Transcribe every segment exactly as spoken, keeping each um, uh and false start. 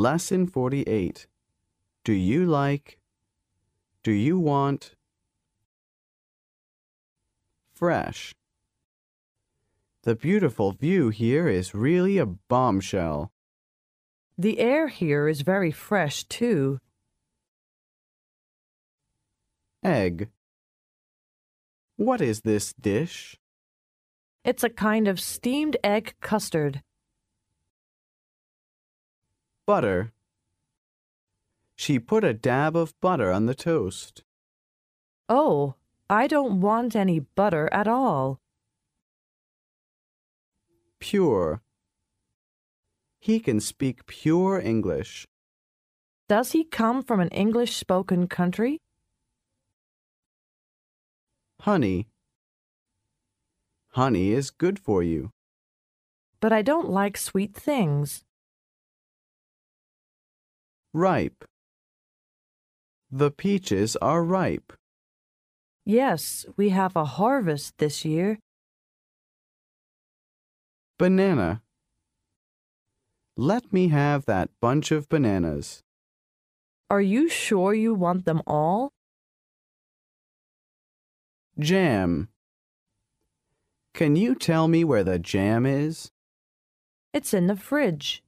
Lesson forty-eight. Do you like? Do you want? Fresh. The beautiful view here is really a bombshell. The air here is very fresh, too. Egg. What is this dish? It's a kind of steamed egg custard. Butter. She put a dab of butter on the toast. Oh, I don't want any butter at all. Pure. He can speak pure English. Does he come from an English-spoken country? Honey. Honey is good for you. But I don't like sweet things. Ripe. The peaches are ripe. Yes, we have a harvest this year. Banana. Let me have that bunch of bananas. Are you sure you want them all? Jam. Can you tell me where the jam is? It's in the fridge.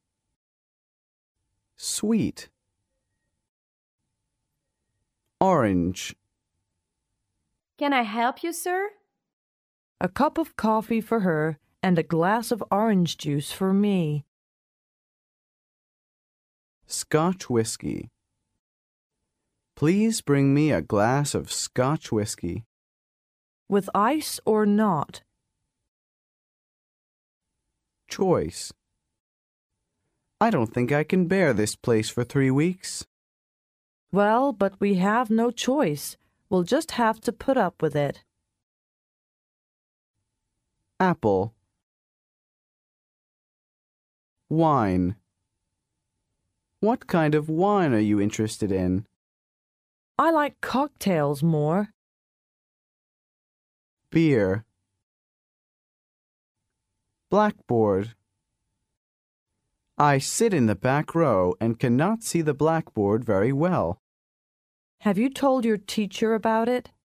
Sweet. Orange. Can I help you, sir? A cup of coffee for her and a glass of orange juice for me. Scotch whiskey. Please bring me a glass of Scotch whiskey. With ice or not? Choice. I don't think I can bear this place for three weeks. Well, but we have no choice. We'll just have to put up with it. Apple. Wine. What kind of wine are you interested in? I like cocktails more. Beer. Blackboard. I sit in the back row and cannot see the blackboard very well. Have you told your teacher about it?